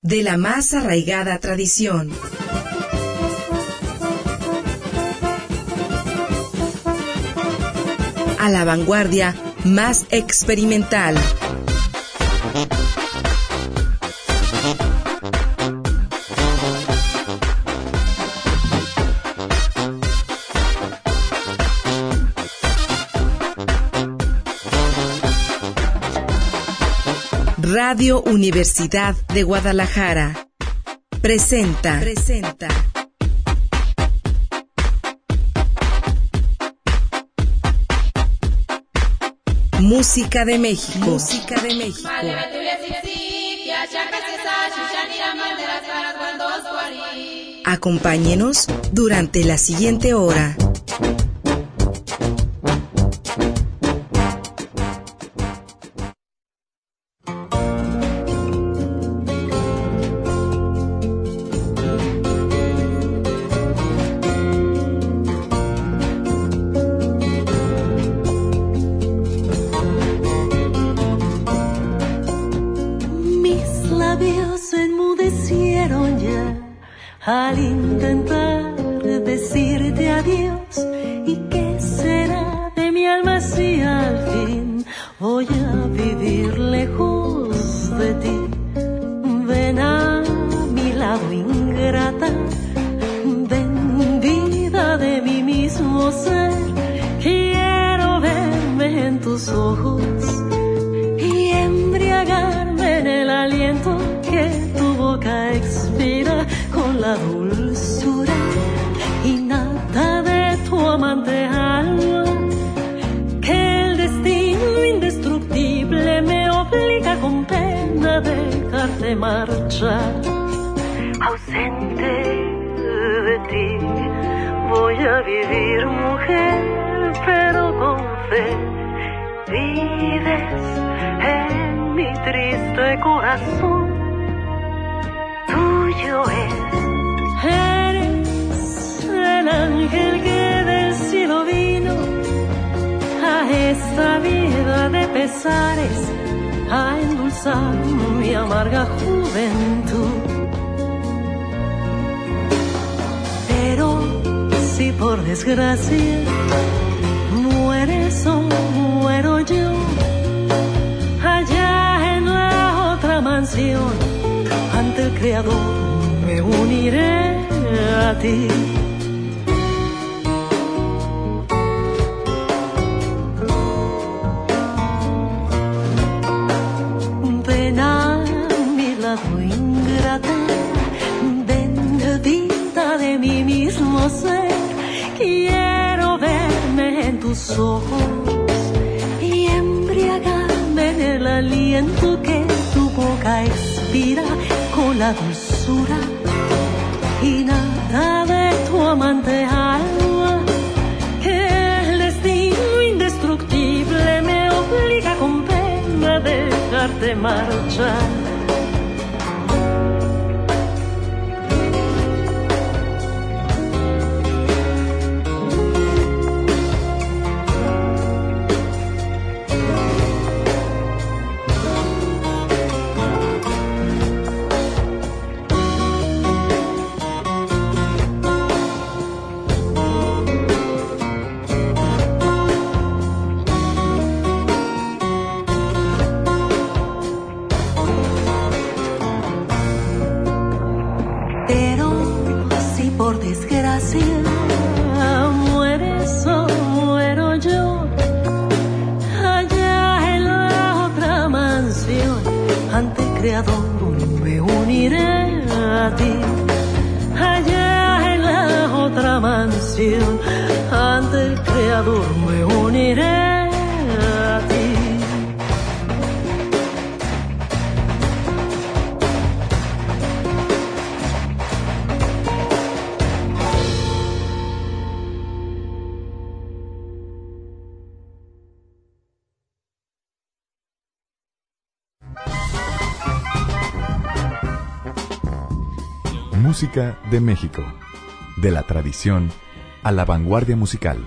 de la más arraigada tradición. A la vanguardia más experimental. Radio Universidad de Guadalajara presenta Música de México. Acompáñenos durante la siguiente hora. Al intentar decirte adiós, ¿y qué será de mi alma si al fin voy a vivir lejos de ti? Ven a mi lado ingrata, ven vida de mi mismo ser. Quiero verme en tus ojos y embriagarme en el aliento que tu boca expira con la dulzura innata de tu amante alma, que el destino indestructible me obliga con pena a dejarte marchar. Ausente de ti voy a vivir, mujer, pero con fe. Vives en mi triste corazón, tuyo es. Eres el ángel que del cielo vino a esta vida de pesares a endulzar mi amarga juventud. Pero si por desgracia mueres o muero yo, allá en la otra mansión ante el Creador me uniré a ti. Ven a mi lado ingrata, bendita de mi mismo ser. Quiero verme en tus ojos y embriagarme en el aliento que tu boca expira con la dulzura innata de tu amante alma, que el destino indestructible me obliga con pena a dejarte marchar. Me uniré a ti, allá en la otra mansión, ante el Creador me uniré a ti. Música de México, de la tradición a la vanguardia musical.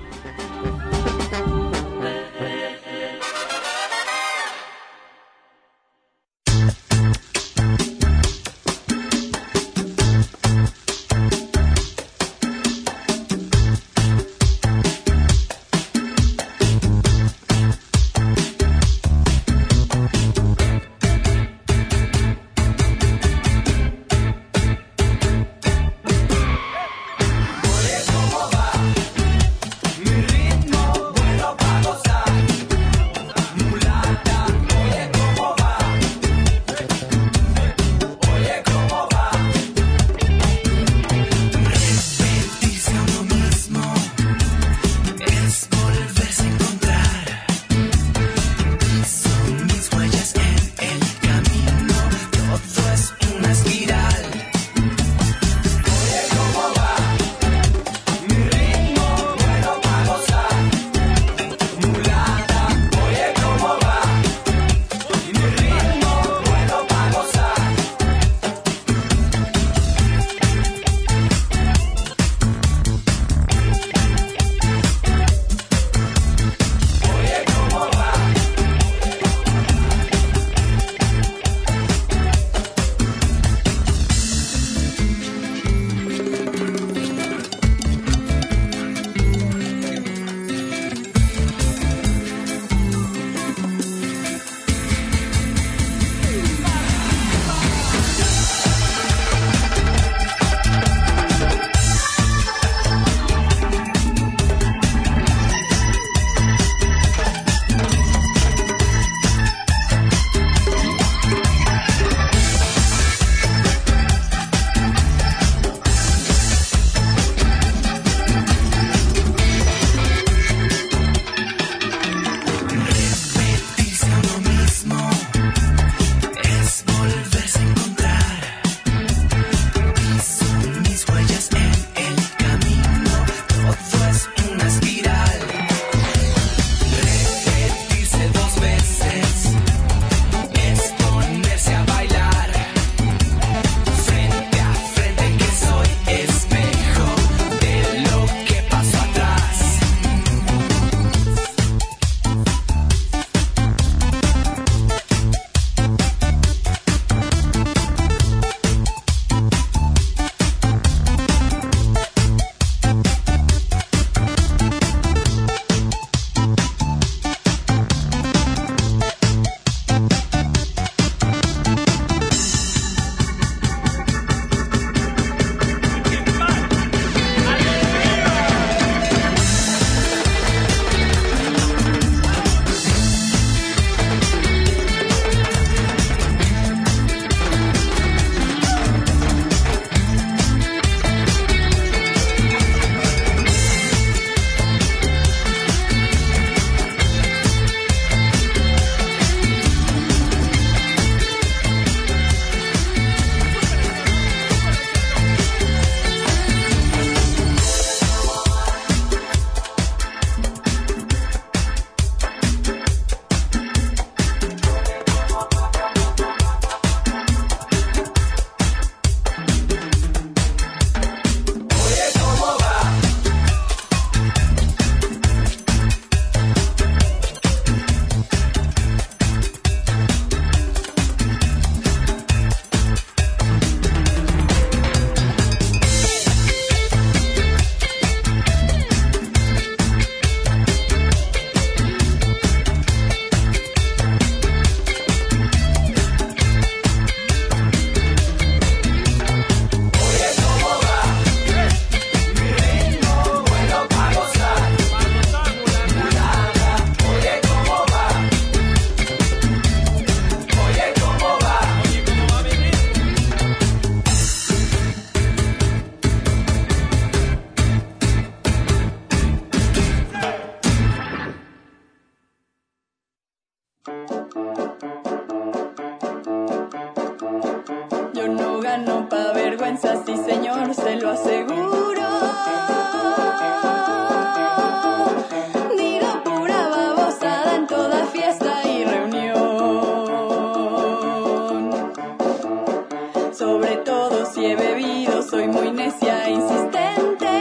vergüenza, sí señor, se lo aseguro. Digo pura babosada en toda fiesta y reunión. Sobre todo si he bebido, soy muy necia e insistente.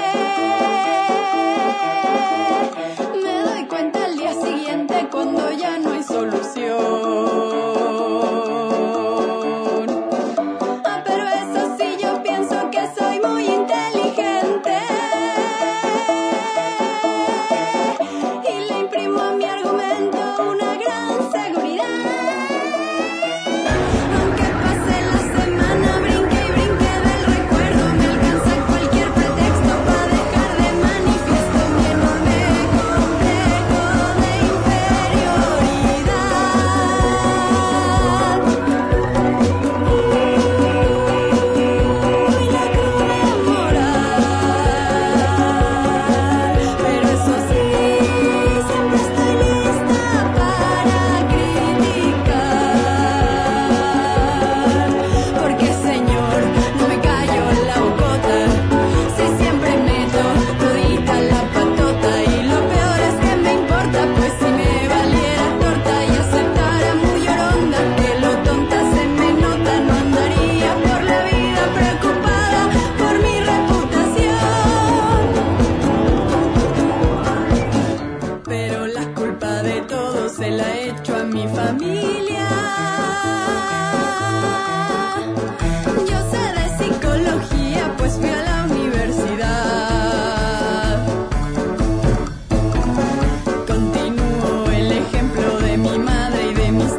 Me doy cuenta al día siguiente cuando ya no hay solución. Pero eso sí, yo pienso que soy muy inteligente y le imprimo a mi argumento una gran seguridad. Aunque pase la semana, brinque y brinque del recuerdo, me alcanza cualquier pretexto para dejar de manifiesto mi enorme complejo de inferioridad. Y la cruda moral, pero eso sí, siempre estoy lista para criticar. Porque señor, no me callo la bocota, si siempre meto todita la patota. Y lo peor es que me importa, pues si me valiera torta y aceptara muy oronda, que lo tonta se me nota, no andaría por la vida preocupada por mi reputación. Pero la culpa de todo se la echo a mi familia. Yo sé de psicología, pues fui a la universidad. Continúo el ejemplo de mi madre y de mis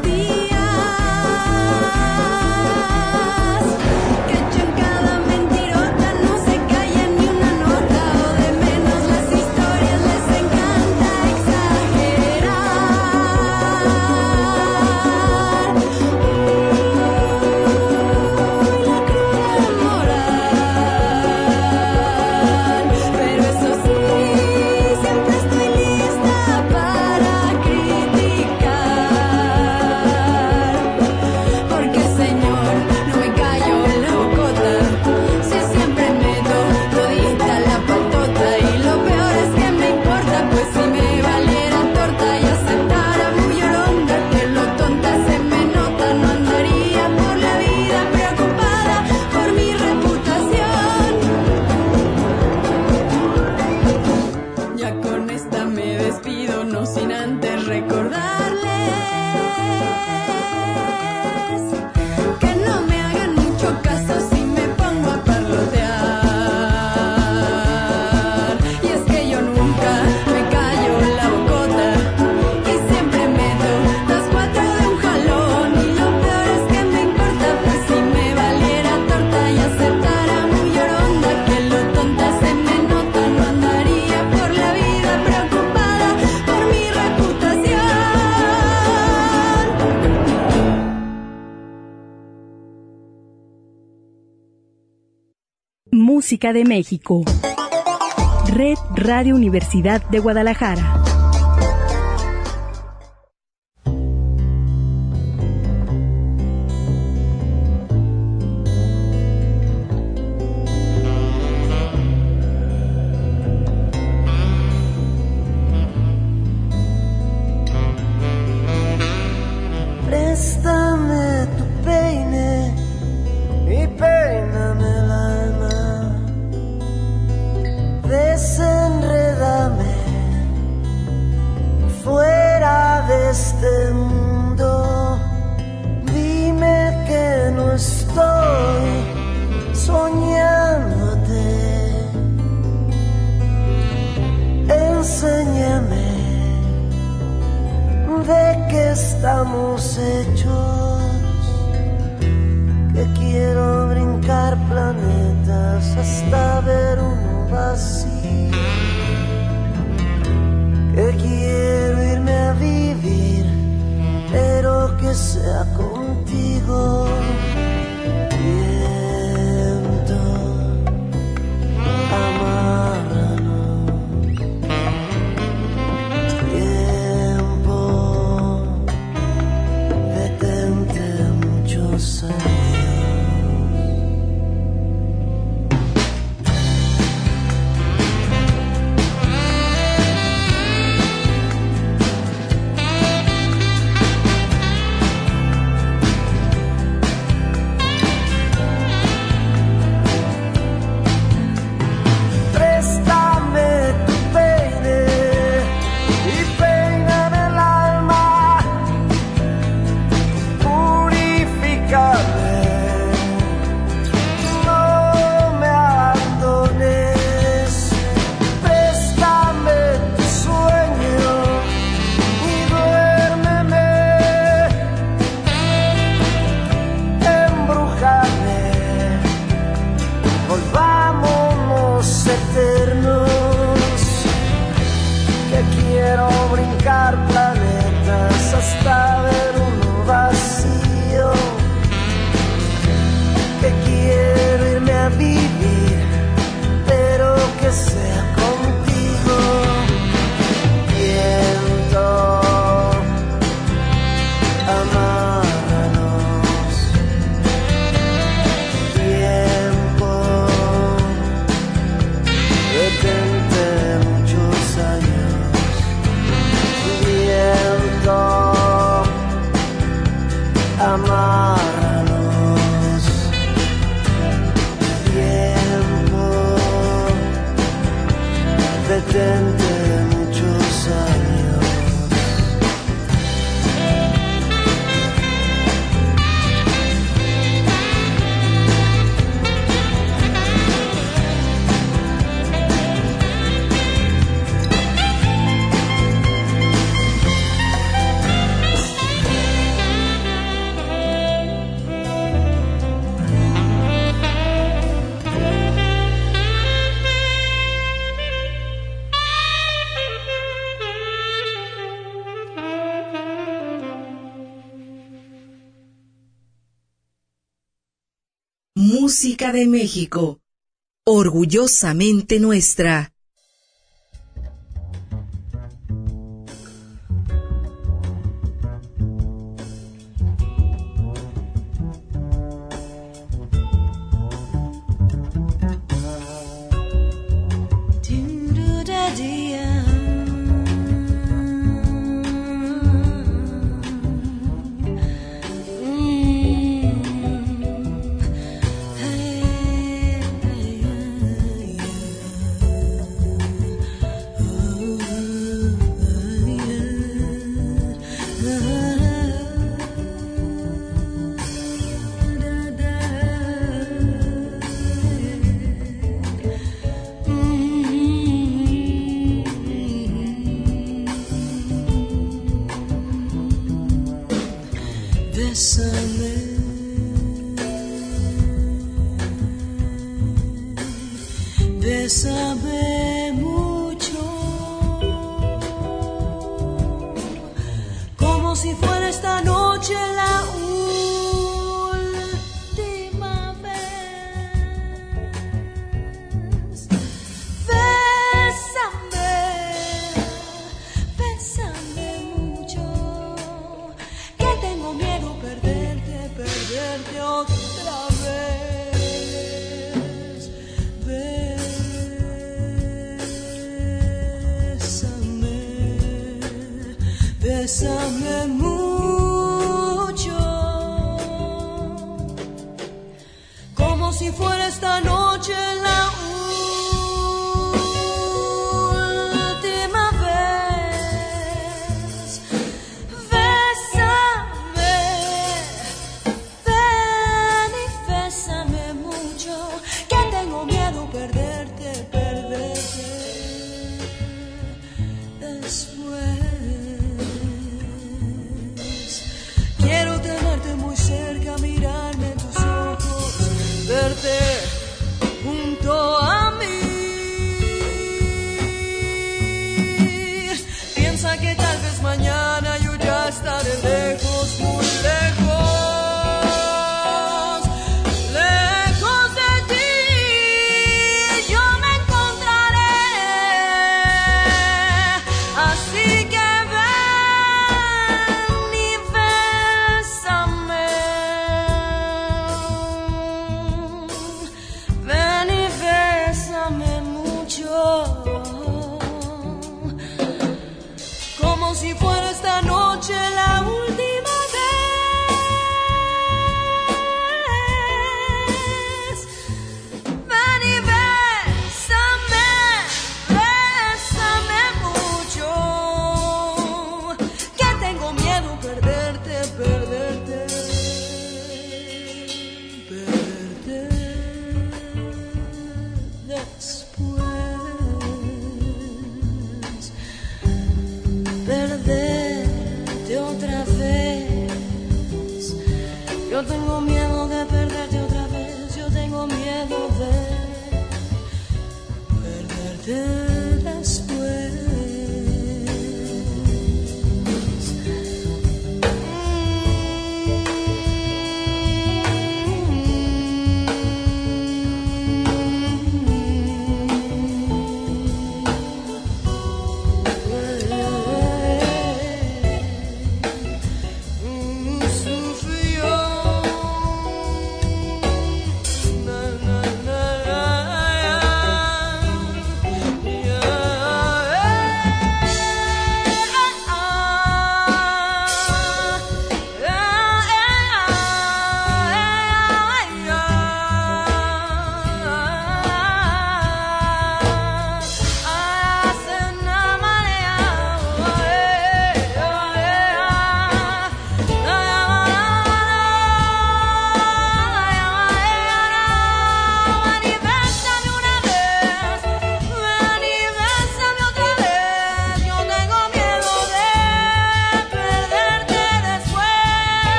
tías, que echan cada mentirota, no se callan ni una nota, o de menos las historias les encanta exagerar. La cruda moral, pero eso sí, siempre estoy lista para criticar. Porque señor, no me callo la bocota, si siempre meto todita la patota. Y lo peor es que me importa, pues si me valiera torta y aceptara muy oronda, que lo tonta se me nota, no andaría por la vida preocupada por mi reputación. Ya con esta me despido, no sin antes recordarles que no me hagan mucho caso si me pongo a parlotear. Y es que yo nunca me callo la bocota y siempre meto las cuatro de un jalón. Y lo peor es que me importa, pues si me valiera torta y aceptara muy oronda, que lo tonta se me nota, no andaría por la vida preocupada por mi reputación. Música de México. Red Radio Universidad de Guadalajara. Préstame tu peine y peíname el alma. Desenrédame fuera de este mundo. Dime que no estoy soñándote. Enséñame de qué estamos hechos, que quiero brincar planetas hasta ver uno vacío, que quiero irme a vivir, pero que sea contigo. Viento, amárranos. Tiempo, detente muchos años. Música de México, orgullosamente nuestra. Bésame mucho, como si fuera esta noche la última vez. Bésame, bésame mucho, que tengo miedo perderte, perderte otra vez. Bésame mucho, como si fuera esta noche la última vez. Bésame, ven y bésame mucho, que tengo miedo perderte, perderte después. Quiero tenerte muy cerca, mirarme en tus ojos, verte junto a mí. Piensa que tal vez mañana yo ya estaré lejos, muy lejos, lejos de ti. Yo me encontraré, así que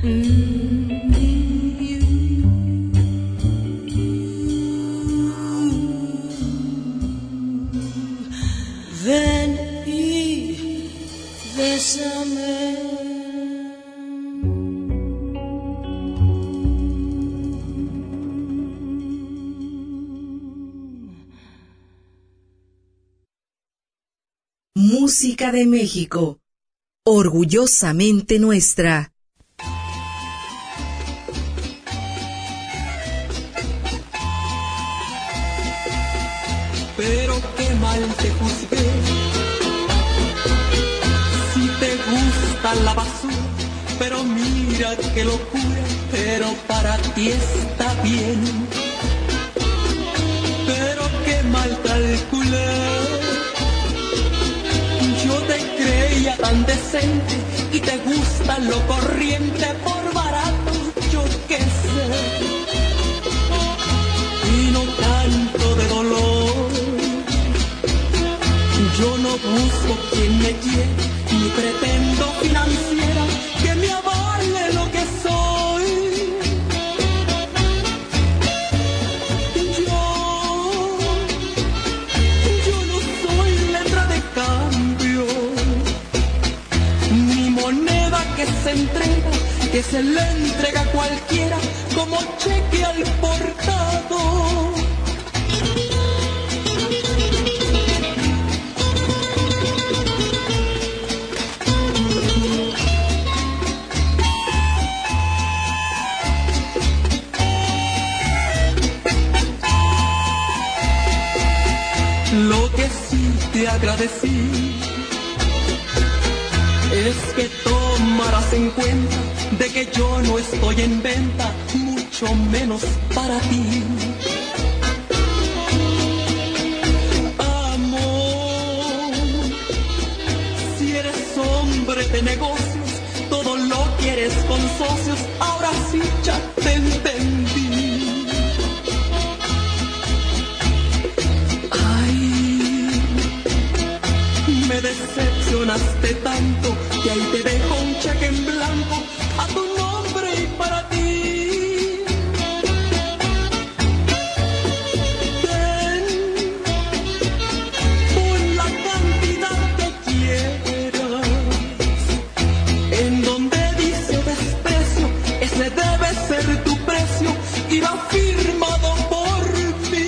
Ven y bésame. Música de México, orgullosamente nuestra. Pero qué mal te juzgué. Si te gusta la basura, pero mira qué locura, pero para ti está bien. Pero qué mal calculé. Yo te creía tan decente y te gusta lo corriente por barato, yo qué sé. Y no canto de dolor. Yo no busco quien me quiera, ni pretendo financiera que me avale lo que soy. Yo no soy letra de cambio, ni moneda que se entrega, que se le entrega a cualquiera como cheque al portado. Lo que sí te agradecí es que tomaras en cuenta de que yo no estoy en venta, mucho menos para ti. Amor, si eres hombre de negocios, todo lo quieres con socios, ahora sí ya te entendí. Me decepcionaste tanto que ahí te dejo un cheque en blanco a tu nombre y para ti. Ten por la cantidad que quieras. En donde dice desprecio, ese debe ser tu precio y va firmado por mí.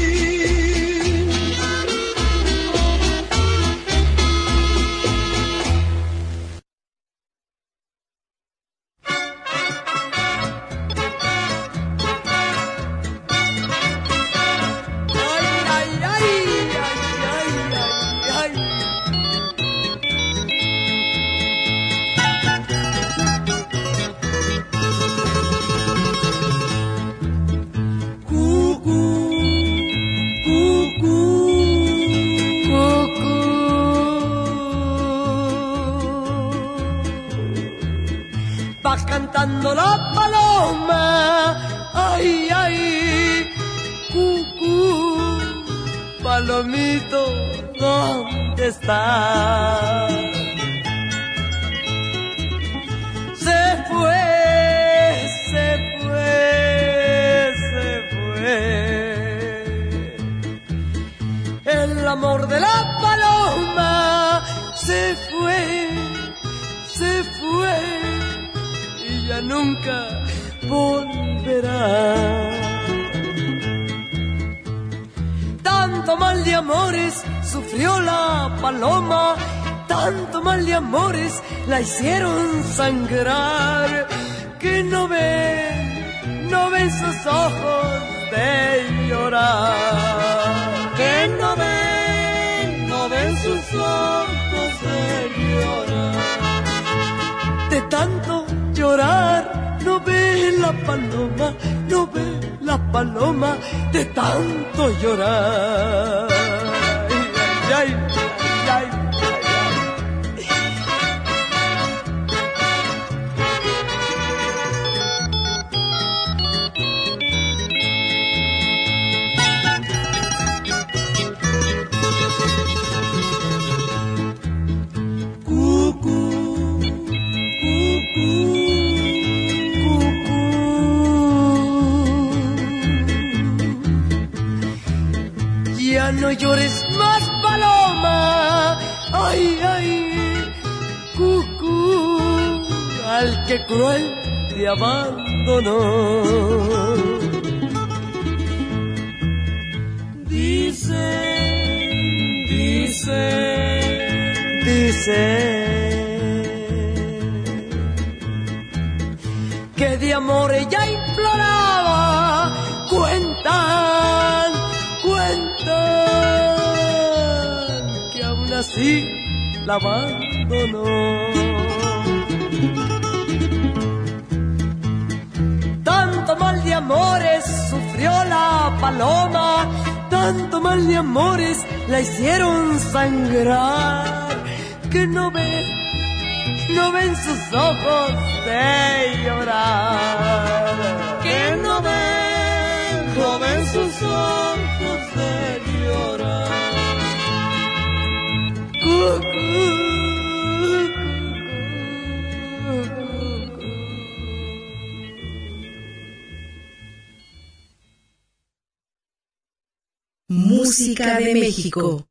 Va cantando la paloma, ay, ay, cucú, palomito, ¿dónde estás? Se fue, se fue, se fue. El amor de la paloma se fue, se fue. Ya nunca volverá. Tanto mal de amores sufrió la paloma, tanto mal de amores la hicieron sangrar, que no ven sus ojos de llorar, que no ven sus ojos de llorar. De tanto llorar, no ve la paloma, no ve la paloma, de tanto llorar. Ay, ay, ay, ay, ay. Cucú, cucú. no llores más, paloma. Ay, ay, cucú, al que cruel te abandonó. Dice que de amor ella imploraba. Cuentan que aún así la abandonó. Tanto mal de amores sufrió la paloma, tanto mal de amores la hicieron sangrar, que no ven sus ojos de llorar, que no ven sus ojos de llorar. Música de México.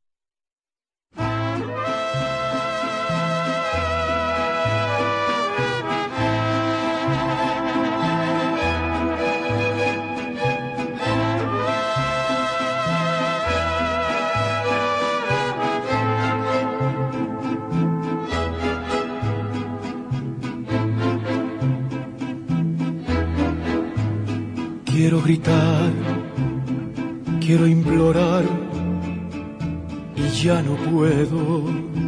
Quiero gritar, quiero implorar y ya no puedo.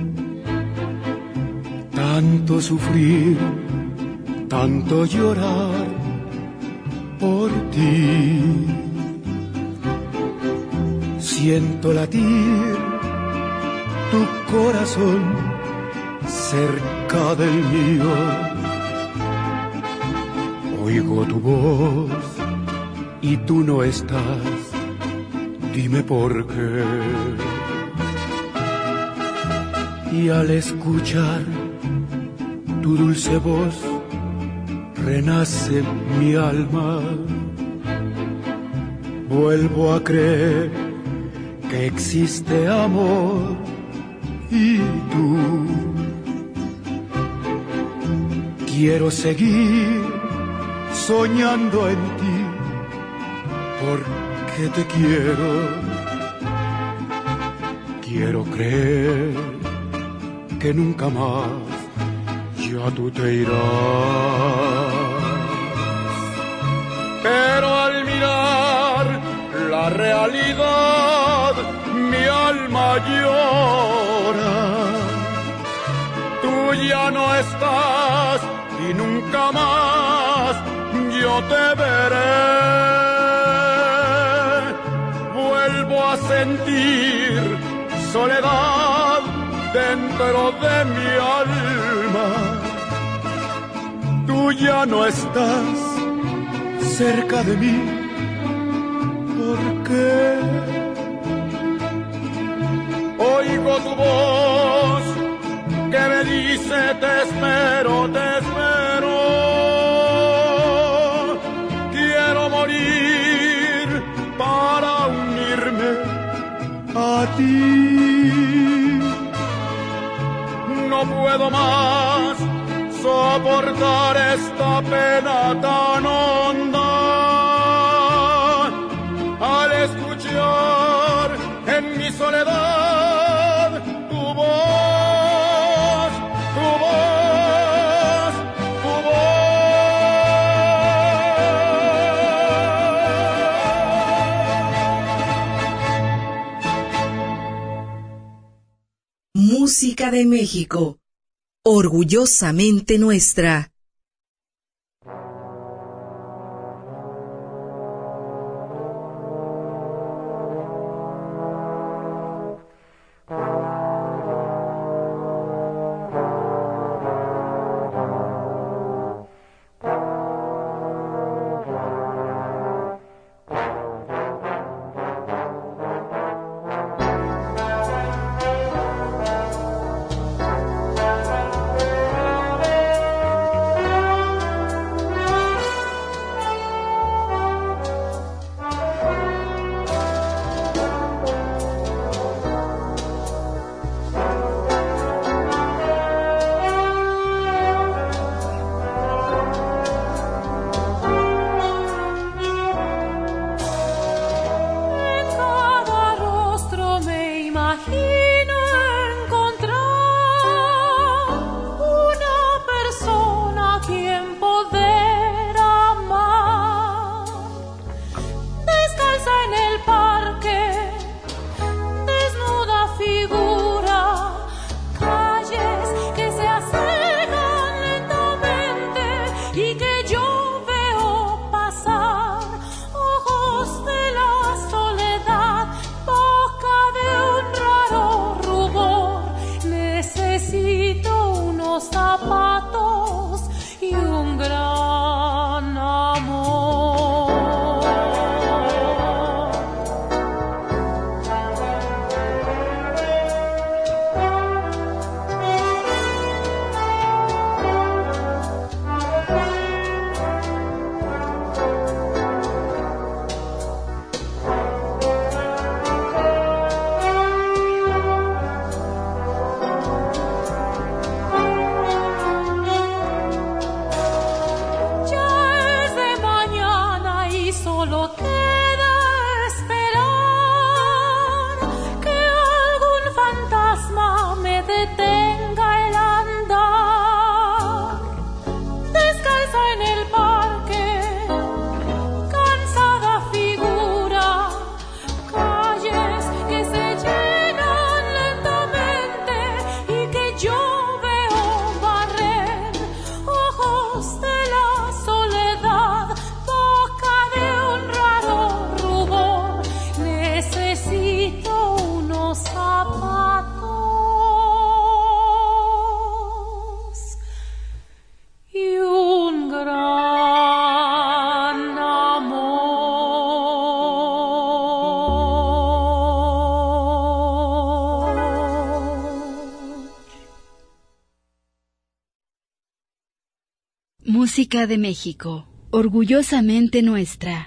Tanto sufrir, tanto llorar por ti. Siento latir tu corazón cerca del mío. Oigo tu voz y tú no estás, dime por qué. Y al escuchar tu dulce voz, renace mi alma. Vuelvo a creer que existe amor y tú. Quiero seguir soñando en ti, porque te quiero. Quiero creer que nunca más ya tú te irás. Pero al mirar la realidad, mi alma llora. Tú ya no estás y nunca más yo te veré. Vuelvo a sentir soledad dentro de mi alma. Tú ya no estás cerca de mí. ¿Por qué? Oigo tu voz que me dice te espero, te espero. Quiero morir para unirme a ti. No puedo más soportar esta pena tan honda. Al escuchar en mi soledad tu voz, tu voz, tu voz. Música de México. Orgullosamente nuestra. Música de México, orgullosamente nuestra.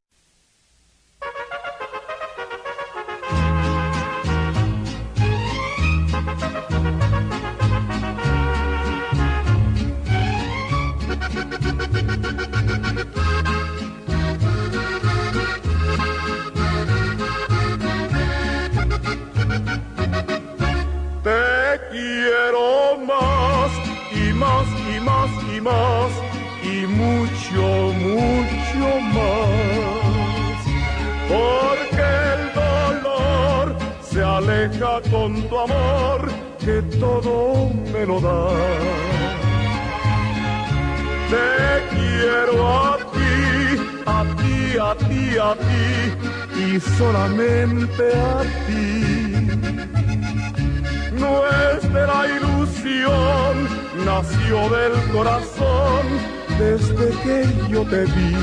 Te quiero más y más y más y más y mucho, mucho más. Porque el dolor se aleja con tu amor que todo me lo da. Te quiero a ti, a ti, a ti, a ti y solamente a ti. Nuestra ilusión nació del corazón desde que yo te vi.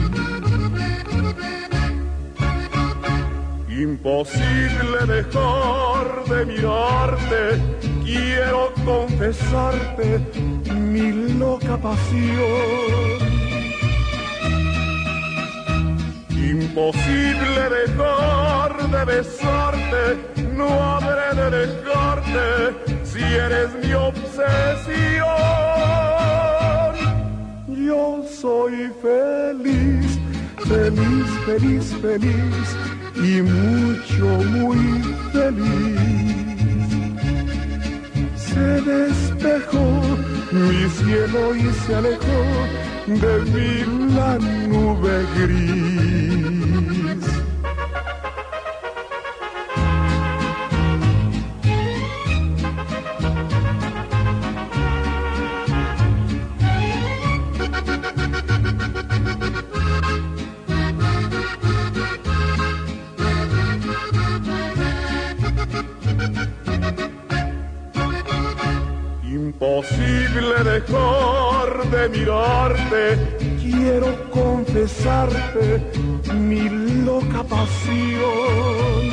Imposible dejar de mirarte, quiero confesarte mi loca pasión. Imposible dejar de besarte, no habré de dejarte si eres mi obsesión. Yo soy feliz, feliz, feliz, feliz y mucho, muy feliz. Se despejó mi cielo y se alejó de mí la nube gris. Imposible dejar de mirarte, quiero confesarte mi loca pasión.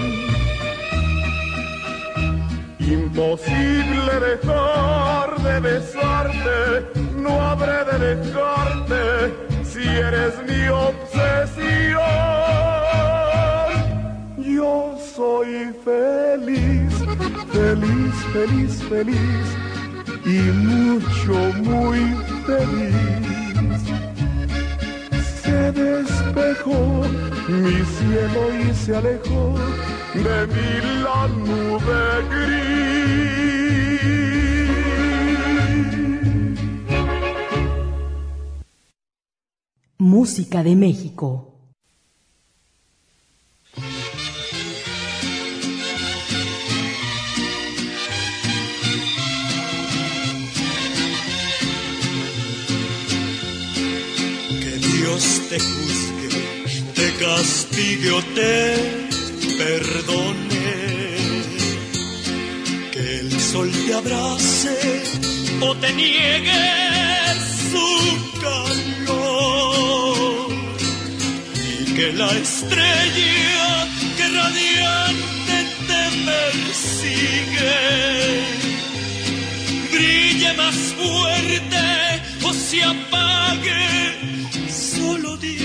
Imposible dejar de besarte, no habré de dejarte si eres mi obsesión. Yo soy feliz, feliz, feliz, feliz y mucho, muy feliz. Se despejó mi cielo y se alejó de mí la nube gris. Música de México. Dios te juzgue, te castigue o te perdone, que el sol te abrace o te niegue su calor, y que la estrella que radiante te persigue brille más fuerte o se apague. Solo Dios.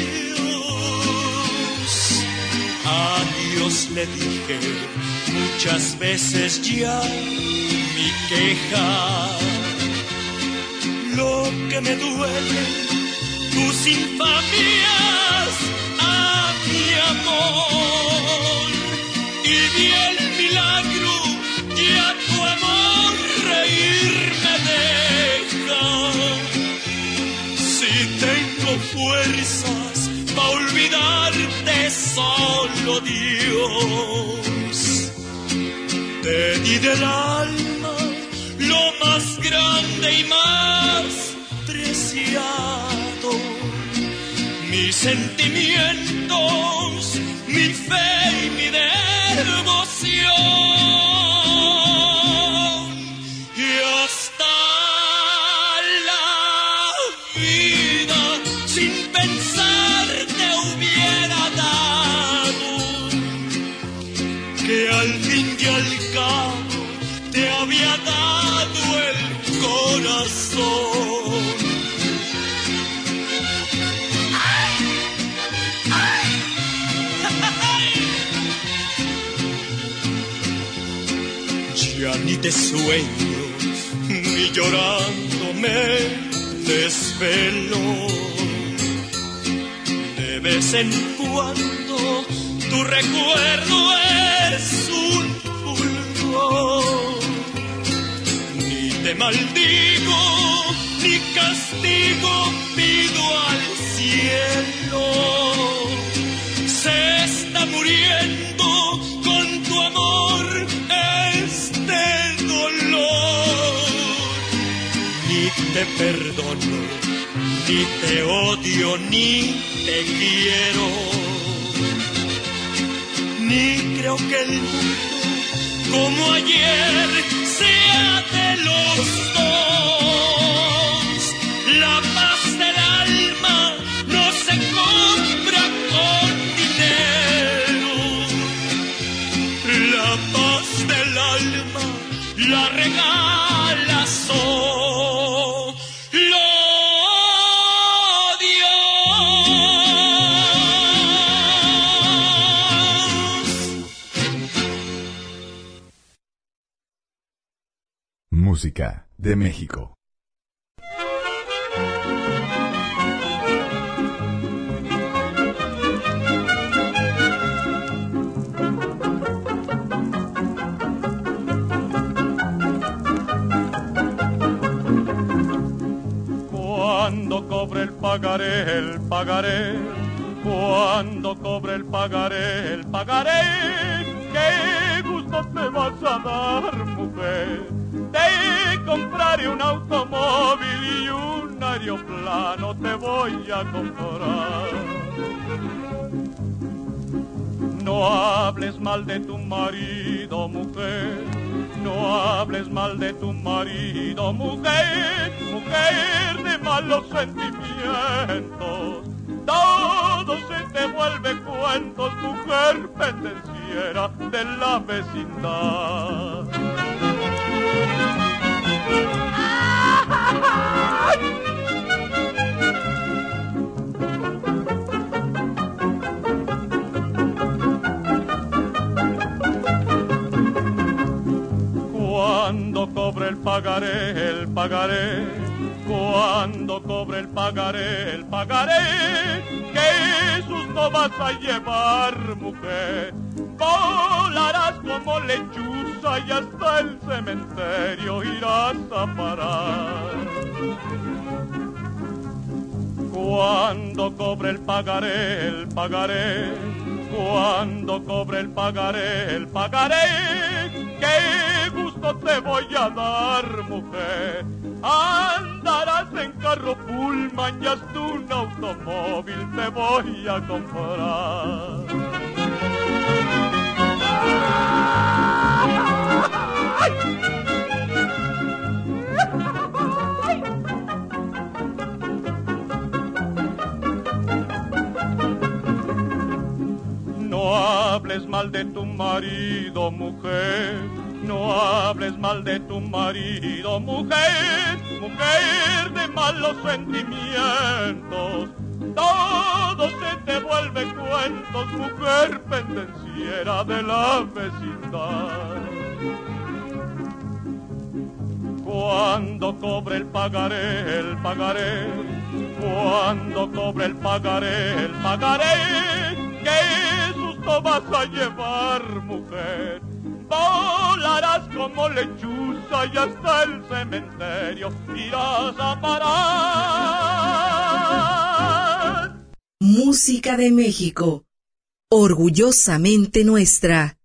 A Dios le dije muchas veces ya mi queja. Lo que me duele, tus infamias a mi amor. Y vi el milagro, ya tu amor reírme deja. Si tengo fuerzas pa' olvidarte, solo Dios. Te di del alma lo más grande y más preciado, mis sentimientos, mi fe y mi devoción. Y hasta al fin y al cabo te había dado el corazón. ni te sueño, ni llorando me desvelo. De vez en cuando tu recuerdo es un fulgor. Ni te maldigo, ni castigo pido al cielo. Se está muriendo con tu amor este dolor. Ni te perdono, ni te odio, ni te quiero. Ni creo que el mundo como ayer sea de los dos. La paz del alma no se compra con dinero. La paz del alma la regala solo Dios. Música de México. Cuando cobre el pagaré, cuando cobre el pagaré, qué gusto te vas a dar, mujer. Te compraré un automóvil y un aeroplano te voy a comprar. No hables mal de tu marido, mujer. No hables mal de tu marido, mujer. Mujer de malos sentimientos. Todo se te vuelve cuentos, mujer pendenciera de la vecindad. Cuando cobre el pagaré, cuando cobre el pagaré, qué susto vas a llevar, mujer. Volarás como lechuza y hasta el cementerio irás a parar. Cuando cobre el pagaré, cuando cobre el pagaré, qué gusto te voy a dar, mujer. Andarás en carro Pullman y hasta un automóvil te voy a comprar. No hables mal de tu marido, mujer. No hables mal de tu marido, mujer. Mujer de malos sentimientos. Todo se te vuelve cuentos, mujer pendenciera de la vecindad. Cuando cobre el pagaré, cuando cobre el pagaré, qué susto vas a llevar, mujer. Volarás como lechuza y hasta el cementerio irás a parar. Música de México, orgullosamente nuestra.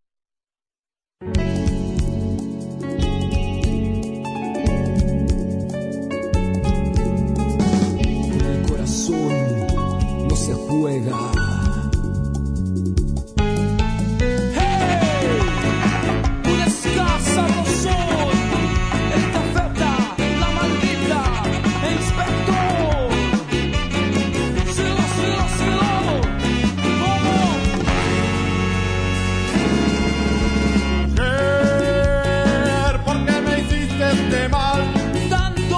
El corazón no se juega.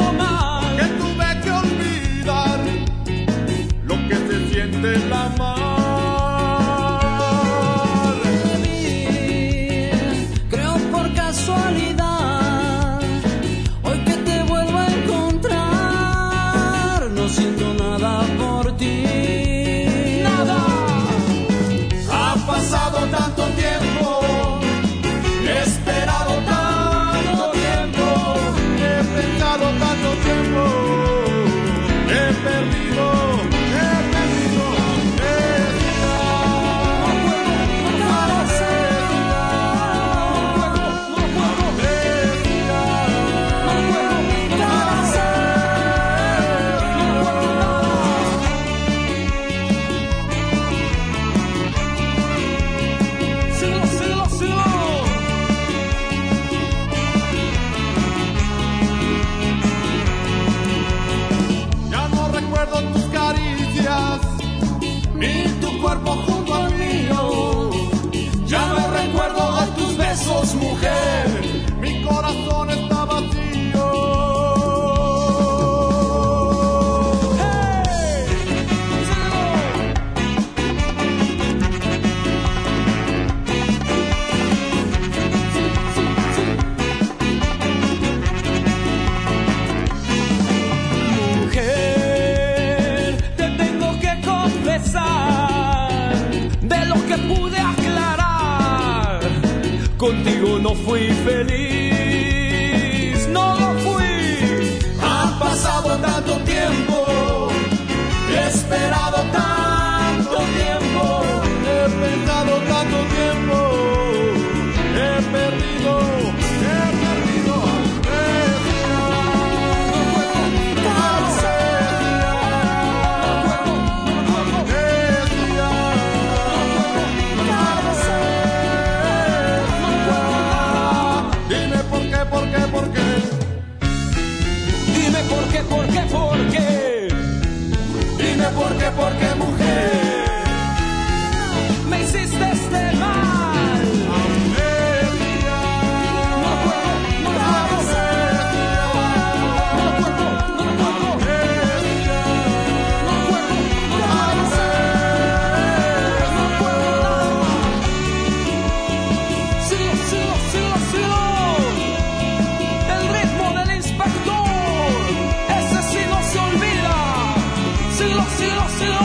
De la mano. pude aclarar. Contigo no fui feliz, no lo fui. Ha pasado tanto tiempo, he esperado tanto tiempo, he pensado tanto tiempo, he perdido. ¿Por qué, mujer? Me hiciste este mal. Amnesia. No puedo, no puedo. No puedo, no puedo. Amnesia. No puedo, no puedo. Sigo, sigo, sigo, sigo. El ritmo del inspector, ese sí no se olvida. Sigo, sigo, sigo.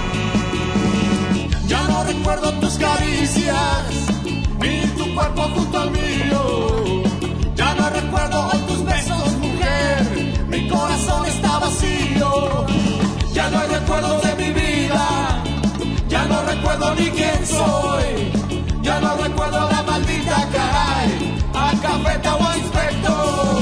Ya no recuerdo tus caricias, ni tu cuerpo junto al mío. Ya no recuerdo tus besos, mujer. Mi corazón está vacío. Ya no hay recuerdo de mi vida. Ya no recuerdo ni quién soy. Ya no recuerdo la maldita caray. A cafeta o a inspector.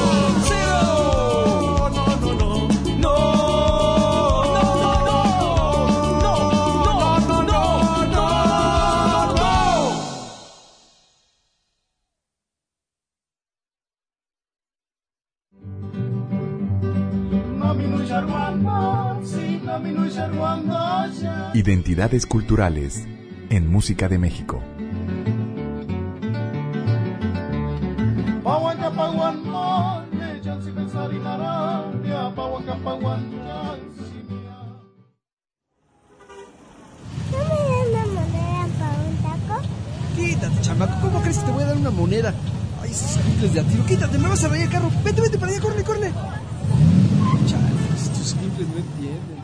Identidades culturales en Música de México. Quítate, chamaco, ¿cómo crees que te voy a dar una moneda? Ay, esos simples de a tiro, quítate, me vas a rayar el carro. Vete, vete para allá, corre, corre. Chale, estos simples no entienden.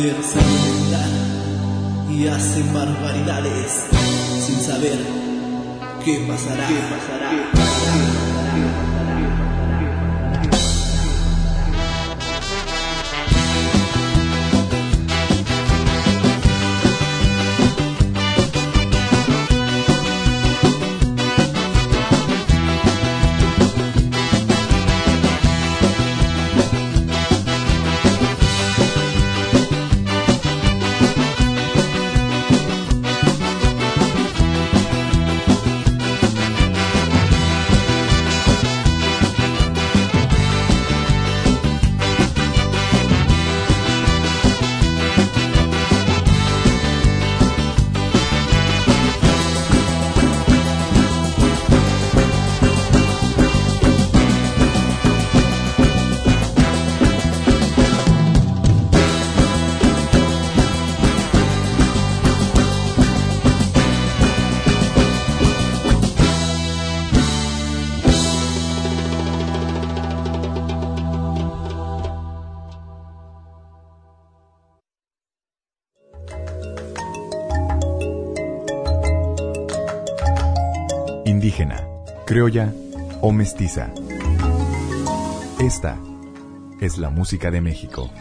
fuerza brutal y hacen barbaridades sin saber qué pasará. Indígena, criolla o mestiza. Esta es la música de México.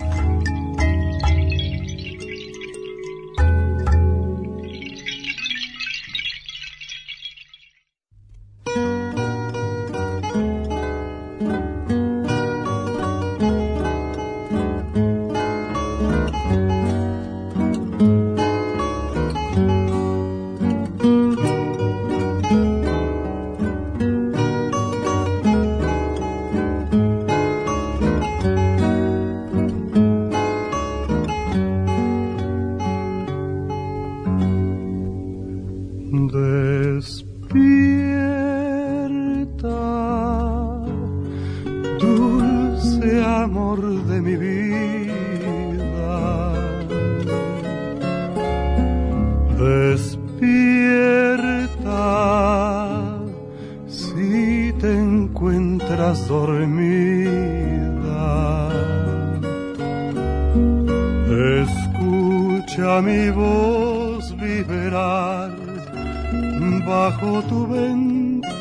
Escucha mi voz vibrar bajo tu ventana.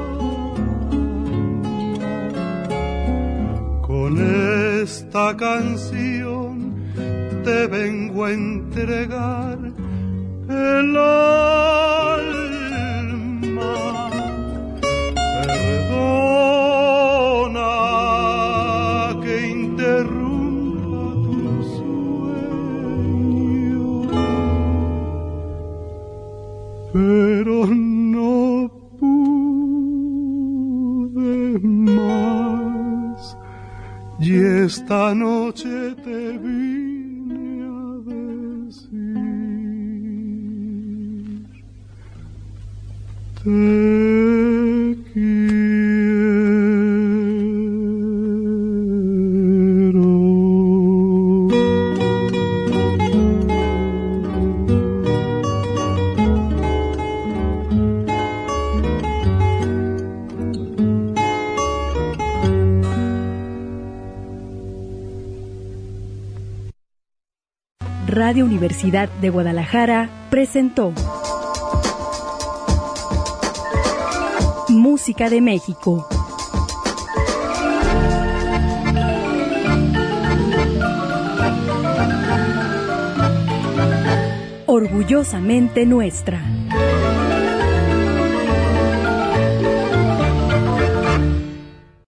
Con esta canción te vengo a entregar el alma. Perdona que interrumpa tu sueño, pero no pude más, y esta noche te vine a decir: te Radio Universidad de Guadalajara presentó Música de México. Orgullosamente nuestra.